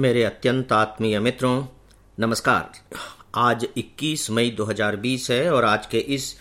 मेरे अत्यंत आत्मीय मित्रों, नमस्कार। आज 21 मई 2020 है और आज के इस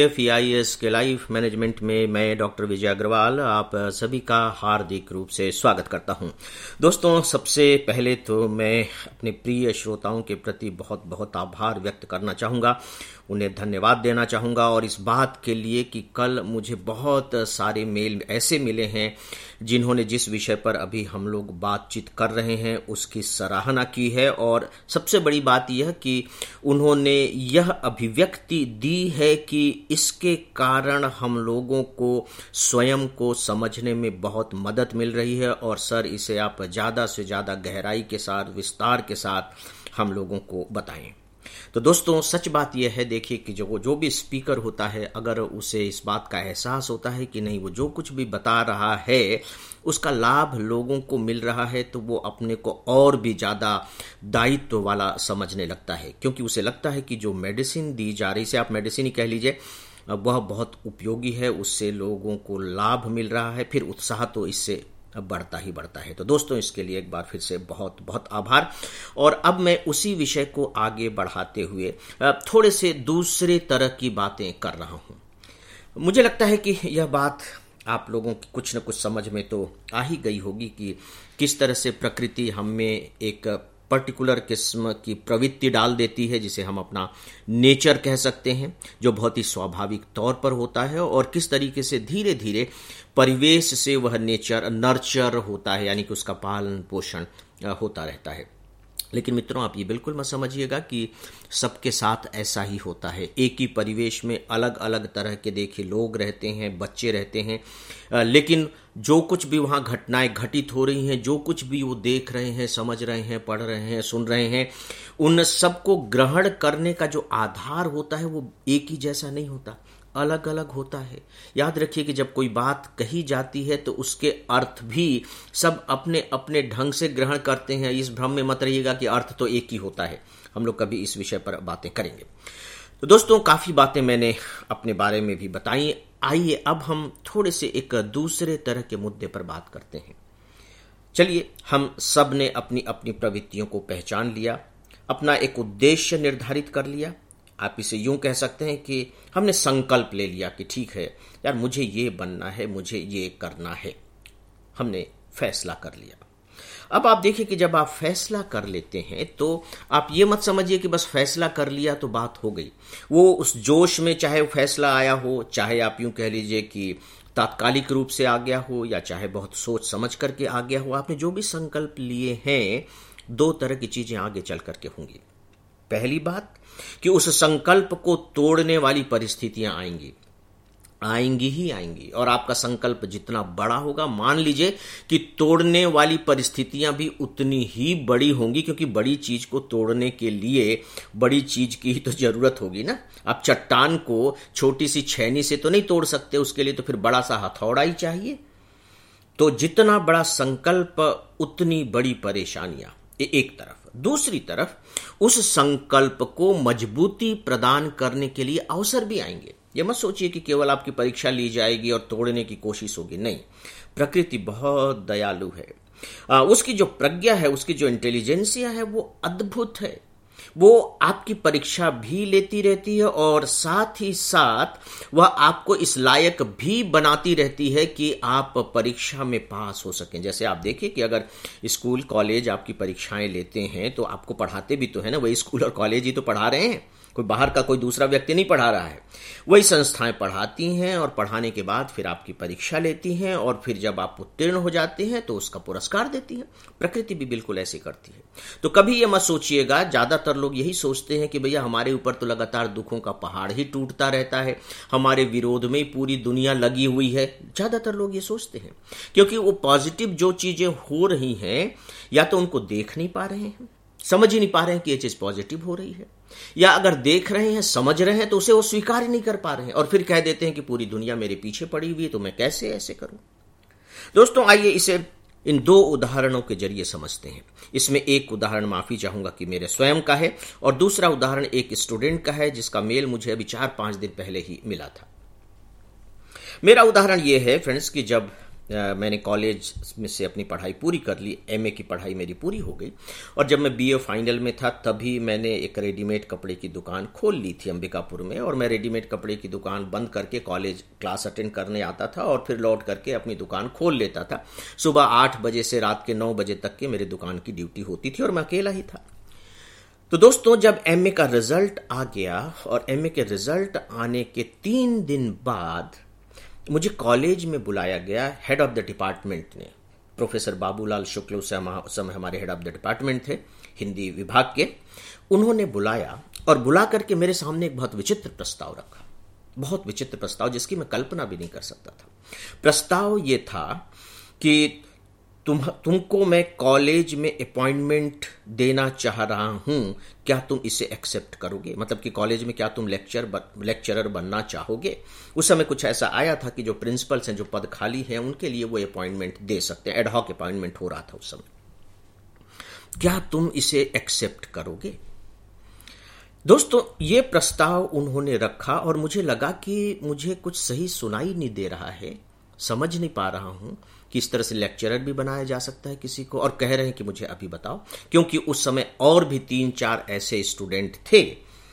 FEIS के लाइफ मैनेजमेंट में मैं डॉक्टर विजय अग्रवाल आप सभी का हार्दिक रूप से स्वागत करता हूं। दोस्तों, सबसे पहले तो मैं अपने प्रिय श्रोताओं के प्रति बहुत बहुत आभार व्यक्त करना चाहूँगा, उन्हें धन्यवाद देना चाहूँगा और इस बात के लिए कि कल मुझे बहुत सारे मेल ऐसे मिले हैं जिन्होंने जिस विषय पर अभी हम लोग बातचीत कर रहे हैं उसकी सराहना की है। और सबसे बड़ी बात यह कि उन्होंने यह अभिव्यक्ति दी है कि इसके कारण हम लोगों को स्वयं को समझने में बहुत मदद मिल रही है और सर इसे आप ज़्यादा से ज़्यादा गहराई के साथ, विस्तार के साथ हम लोगों को बताएं। तो दोस्तों, सच बात यह है, देखिए कि जो भी स्पीकर होता है, अगर उसे इस बात का एहसास होता है कि नहीं, वो जो कुछ भी बता रहा है उसका लाभ लोगों को मिल रहा है, तो वो अपने को और भी ज़्यादा दायित्व वाला समझने लगता है, क्योंकि उसे लगता है कि जो मेडिसिन दी जा रही, इसे आप मेडिसिन ही कह लीजिए, वह बहुत उपयोगी है, उससे लोगों को लाभ मिल रहा है, फिर उत्साह तो इससे बढ़ता ही बढ़ता है। तो दोस्तों, इसके लिए एक बार फिर से बहुत बहुत आभार। और अब मैं उसी विषय को आगे बढ़ाते हुए थोड़े से दूसरे तरह की बातें कर रहा हूं। मुझे लगता है कि यह बात आप लोगों की कुछ न कुछ समझ में तो आ ही गई होगी कि किस तरह से प्रकृति हमें एक पर्टिकुलर किस्म की प्रवृत्ति डाल देती है, जिसे हम अपना नेचर कह सकते हैं, जो बहुत ही स्वाभाविक तौर पर होता है, और किस तरीके से धीरे धीरे परिवेश से वह नेचर नर्चर होता है, यानी कि उसका पालन पोषण होता रहता है। लेकिन मित्रों, आप ये बिल्कुल मत समझिएगा कि सबके साथ ऐसा ही होता है। एक ही परिवेश में अलग अलग तरह के देखिए लोग रहते हैं, बच्चे रहते हैं, लेकिन जो कुछ भी वहाँ घटनाएं घटित हो रही हैं, जो कुछ भी वो देख रहे हैं, समझ रहे हैं, पढ़ रहे हैं, सुन रहे हैं, उन सबको ग्रहण करने का जो आधार होता है वो एक ही जैसा नहीं होता, अलग अलग होता है। याद रखिए कि जब कोई बात कही जाती है तो उसके अर्थ भी सब अपने अपने ढंग से ग्रहण करते हैं। इस भ्रम में मत रहिएगा कि अर्थ तो एक ही होता है। हम लोग कभी इस विषय पर बातें करेंगे। तो दोस्तों, काफी बातें मैंने अपने बारे में भी बताई। आइए अब हम थोड़े से एक दूसरे तरह के मुद्दे पर बात करते हैं। चलिए, हम सब ने अपनी अपनी प्रवृत्तियों को पहचान लिया, अपना एक उद्देश्य निर्धारित कर लिया। आप इसे यूं कह सकते हैं कि हमने संकल्प ले लिया कि ठीक है यार, मुझे ये बनना है, मुझे ये करना है। हमने फैसला कर लिया। अब आप देखिए कि जब आप फैसला कर लेते हैं तो आप ये मत समझिए कि बस फैसला कर लिया तो बात हो गई। वो उस जोश में चाहे वो फैसला आया हो, चाहे आप यूं कह लीजिए कि तात्कालिक रूप से आ गया हो, या चाहे बहुत सोच समझ करके आ गया हो, आपने जो भी संकल्प लिए हैं, दो तरह की चीजें आगे चल करके होंगी। पहली बात कि उस संकल्प को तोड़ने वाली परिस्थितियां आएंगी ही आएंगी, और आपका संकल्प जितना बड़ा होगा, मान लीजिए कि तोड़ने वाली परिस्थितियां भी उतनी ही बड़ी होंगी, क्योंकि बड़ी चीज को तोड़ने के लिए बड़ी चीज की ही तो जरूरत होगी ना। आप चट्टान को छोटी सी छेनी से तो नहीं तोड़ सकते, उसके लिए तो फिर बड़ा सा हथौड़ा ही चाहिए। तो जितना बड़ा संकल्प उतनी बड़ी परेशानियां, एक तरफ। दूसरी तरफ उस संकल्प को मजबूती प्रदान करने के लिए अवसर भी आएंगे। यह मत सोचिए कि केवल आपकी परीक्षा ली जाएगी और तोड़ने की कोशिश होगी, नहीं। प्रकृति बहुत दयालु है। उसकी जो प्रज्ञा है, उसकी जो इंटेलिजेंसिया है, वो अद्भुत है। वो आपकी परीक्षा भी लेती रहती है और साथ ही साथ वह आपको इस लायक भी बनाती रहती है कि आप परीक्षा में पास हो सकें। जैसे आप देखिए कि अगर स्कूल कॉलेज आपकी परीक्षाएं लेते हैं तो आपको पढ़ाते भी तो है ना, वही स्कूल और कॉलेज ही तो पढ़ा रहे हैं, कोई बाहर का कोई दूसरा व्यक्ति नहीं पढ़ा रहा है। वही संस्थाएं पढ़ाती हैं और पढ़ाने के बाद फिर आपकी परीक्षा लेती हैं, और फिर जब आप उत्तीर्ण हो जाते हैं तो उसका पुरस्कार देती हैं। प्रकृति भी बिल्कुल ऐसे करती है। तो कभी ये मत सोचिएगा, ज्यादातर लोग यही सोचते हैं कि भैया हमारे ऊपर तो लगातार दुखों का पहाड़ ही टूटता रहता है, हमारे विरोध में पूरी दुनिया लगी हुई है। ज्यादातर लोग ये सोचते हैं, क्योंकि वो पॉजिटिव जो चीजें हो रही हैं, या तो उनको देख नहीं पा रहे हैं, समझ ही नहीं पा रहे हैं कि ये चीज पॉजिटिव हो रही है, या अगर देख रहे हैं, समझ रहे हैं, तो उसे वो स्वीकार ही नहीं कर पा रहे हैं, और फिर कह देते हैं कि पूरी दुनिया मेरे पीछे पड़ी हुई है, तो मैं कैसे ऐसे करूं। दोस्तों, आइए इसे इन दो उदाहरणों के जरिए समझते हैं। इसमें एक उदाहरण माफी चाहूंगा कि मेरे स्वयं का है, और दूसरा उदाहरण एक स्टूडेंट का है जिसका मेल मुझे अभी 4-5 दिन पहले ही मिला था। मेरा उदाहरण यह है फ्रेंड्स कि जब मैंने कॉलेज में से अपनी पढ़ाई पूरी कर ली, एमए की पढ़ाई मेरी पूरी हो गई। और जब मैं बीए फाइनल में था तभी मैंने एक रेडीमेड कपड़े की दुकान खोल ली थी अंबिकापुर में, और मैं रेडीमेड कपड़े की दुकान बंद करके कॉलेज क्लास अटेंड करने आता था और फिर लौट करके अपनी दुकान खोल लेता था। सुबह 8 बजे से रात के 9 बजे तक के मेरे दुकान की ड्यूटी होती थी और मैं अकेला ही था। तो दोस्तों, जब एमए का रिजल्ट आ गया और एमए के रिजल्ट आने के 3 दिन बाद मुझे कॉलेज में बुलाया गया हेड ऑफ द डिपार्टमेंट ने। प्रोफेसर बाबूलाल शुक्ल उस समय हमारे हेड ऑफ द डिपार्टमेंट थे, हिंदी विभाग के। उन्होंने बुलाया और बुला करके मेरे सामने एक बहुत विचित्र प्रस्ताव रखा, बहुत विचित्र प्रस्ताव जिसकी मैं कल्पना भी नहीं कर सकता था। प्रस्ताव ये था कि तुमको मैं कॉलेज में अपॉइंटमेंट देना चाह रहा हूं, क्या तुम इसे एक्सेप्ट करोगे? मतलब कि कॉलेज में क्या तुम लेक्चरर बनना चाहोगे? उस समय कुछ ऐसा आया था कि जो प्रिंसिपल्स हैं, जो पद खाली हैं, उनके लिए वो अपॉइंटमेंट दे सकते हैं। एडहॉक अपॉइंटमेंट हो रहा था उस समय। क्या तुम इसे एक्सेप्ट करोगे? दोस्तों, ये प्रस्ताव उन्होंने रखा और मुझे लगा कि मुझे कुछ सही सुनाई नहीं दे रहा है, समझ नहीं पा रहा हूं कि इस तरह से लेक्चरर भी बनाया जा सकता है किसी को, और कह रहे हैं कि मुझे अभी बताओ। क्योंकि उस समय और भी 3-4 ऐसे स्टूडेंट थे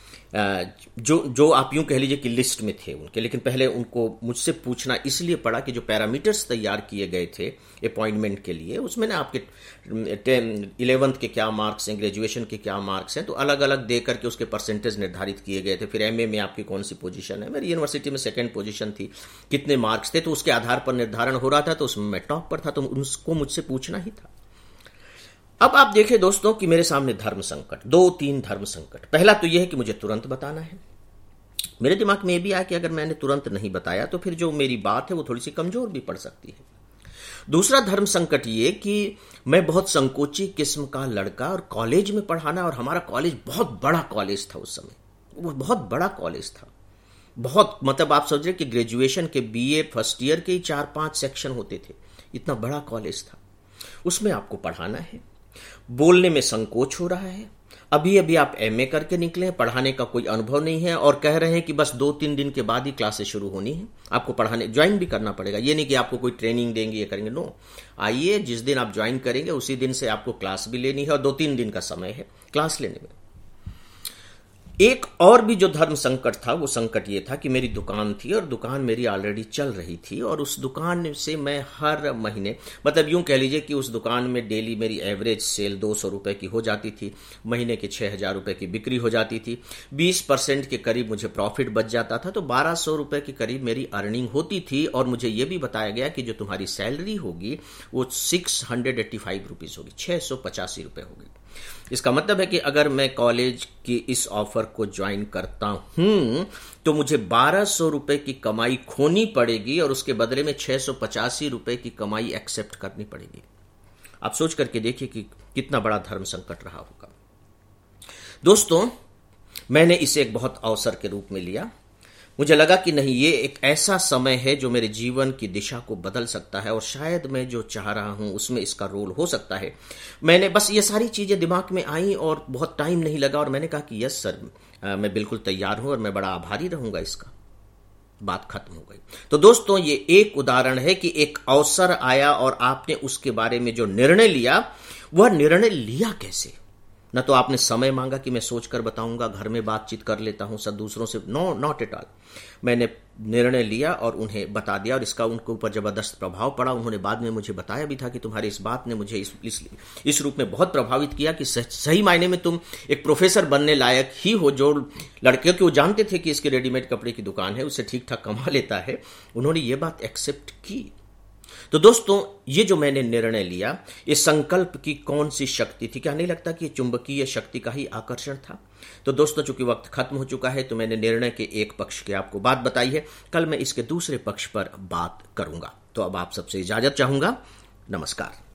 जो आप यूं कह लीजिए कि लिस्ट में थे उनके, लेकिन पहले उनको मुझसे पूछना इसलिए पड़ा कि जो पैरामीटर्स तैयार किए गए थे अपॉइंटमेंट के लिए, उसमें ना आपके 11th के क्या मार्क्स हैं, ग्रेजुएशन के क्या मार्क्स हैं, तो अलग अलग दे करके उसके परसेंटेज निर्धारित किए गए थे। फिर एमए में आपकी कौन सी पोजीशन है, मेरी यूनिवर्सिटी में 2nd पोजीशन थी, कितने मार्क्स थे, तो उसके आधार पर निर्धारण हो रहा था। तो उसमें मैं टॉप पर था, तो उसको मुझसे पूछना ही था। अब आप देखें दोस्तों कि मेरे सामने धर्म संकट, 2-3 धर्म संकट। पहला तो यह है कि मुझे तुरंत बताना है। मेरे दिमाग में यह भी आया कि अगर मैंने तुरंत नहीं बताया तो फिर जो मेरी बात है वो थोड़ी सी कमजोर भी पड़ सकती है। दूसरा धर्म संकट ये कि मैं बहुत संकोची किस्म का लड़का, और कॉलेज में पढ़ाना, और हमारा कॉलेज बहुत बड़ा कॉलेज था उस समय, वो बहुत बड़ा कॉलेज था। बहुत, मतलब आप समझ रहे कि ग्रेजुएशन के बीए फर्स्ट ईयर के ही 4-5 सेक्शन होते थे, इतना बड़ा कॉलेज था। उसमें आपको पढ़ाना है, बोलने में संकोच हो रहा है, अभी अभी आप एमए करके निकले, पढ़ाने का कोई अनुभव नहीं है, और कह रहे हैं कि बस 2-3 दिन के बाद ही क्लासेस शुरू होनी है, आपको पढ़ाने ज्वाइन भी करना पड़ेगा। ये नहीं कि आपको कोई ट्रेनिंग देंगे, ये करेंगे, नो। आइए, जिस दिन आप ज्वाइन करेंगे उसी दिन से आपको क्लास भी लेनी है, और 2-3 दिन का समय है क्लास लेने में। एक और भी जो धर्म संकट था, वो संकट ये था कि मेरी दुकान थी और दुकान मेरी ऑलरेडी चल रही थी, और उस दुकान से मैं हर महीने, मतलब यूं कह लीजिए कि उस दुकान में डेली मेरी एवरेज सेल 200 रुपए की हो जाती थी, महीने के 6,000 रुपए की बिक्री हो जाती थी, 20% के करीब मुझे प्रॉफिट बच जाता था, तो 1,200 रुपए के करीब मेरी अर्निंग होती थी। और मुझे ये भी बताया गया कि जो तुम्हारी सैलरी होगी वो 685 रुपीज होगी, 685 रुपए होगी। इसका मतलब है कि अगर मैं कॉलेज की इस ऑफर को ज्वाइन करता हूं तो मुझे 1,200 रुपए की कमाई खोनी पड़ेगी, और उसके बदले में 685 रुपए की कमाई एक्सेप्ट करनी पड़ेगी। आप सोच करके देखिए कि कितना बड़ा धर्म संकट रहा होगा। दोस्तों, मैंने इसे एक बहुत अवसर के रूप में लिया। मुझे लगा कि नहीं, ये एक ऐसा समय है जो मेरे जीवन की दिशा को बदल सकता है, और शायद मैं जो चाह रहा हूं उसमें इसका रोल हो सकता है। मैंने बस ये सारी चीजें दिमाग में आई और बहुत टाइम नहीं लगा, और मैंने कहा कि यस सर, मैं बिल्कुल तैयार हूं और मैं बड़ा आभारी रहूंगा इसका। बात खत्म हो गई। तो दोस्तों, ये एक उदाहरण है कि एक अवसर आया और आपने उसके बारे में जो निर्णय लिया, वह निर्णय लिया कैसे। न तो आपने समय मांगा कि मैं सोचकर बताऊंगा, घर में बातचीत कर लेता हूं सब दूसरों से, नो, नॉट एट ऑल। मैंने निर्णय लिया और उन्हें बता दिया, और इसका उनके ऊपर जबरदस्त प्रभाव पड़ा। उन्होंने बाद में मुझे बताया भी था कि तुम्हारी इस बात ने मुझे इस रूप में बहुत प्रभावित किया कि सही मायने में तुम एक प्रोफेसर बनने लायक ही हो। जो लड़के, कि वो जानते थे कि इसकी रेडीमेड कपड़े की दुकान है, उससे ठीक ठाक कमा लेता है, उन्होंने ये बात एक्सेप्ट की। तो दोस्तों, ये जो मैंने निर्णय लिया, इस संकल्प की कौन सी शक्ति थी? क्या नहीं लगता कि ये चुंबकीय शक्ति का ही आकर्षण था? तो दोस्तों, चूंकि वक्त खत्म हो चुका है, तो मैंने निर्णय के एक पक्ष की आपको बात बताई है। कल मैं इसके दूसरे पक्ष पर बात करूंगा। तो अब आप सबसे इजाजत चाहूंगा। नमस्कार।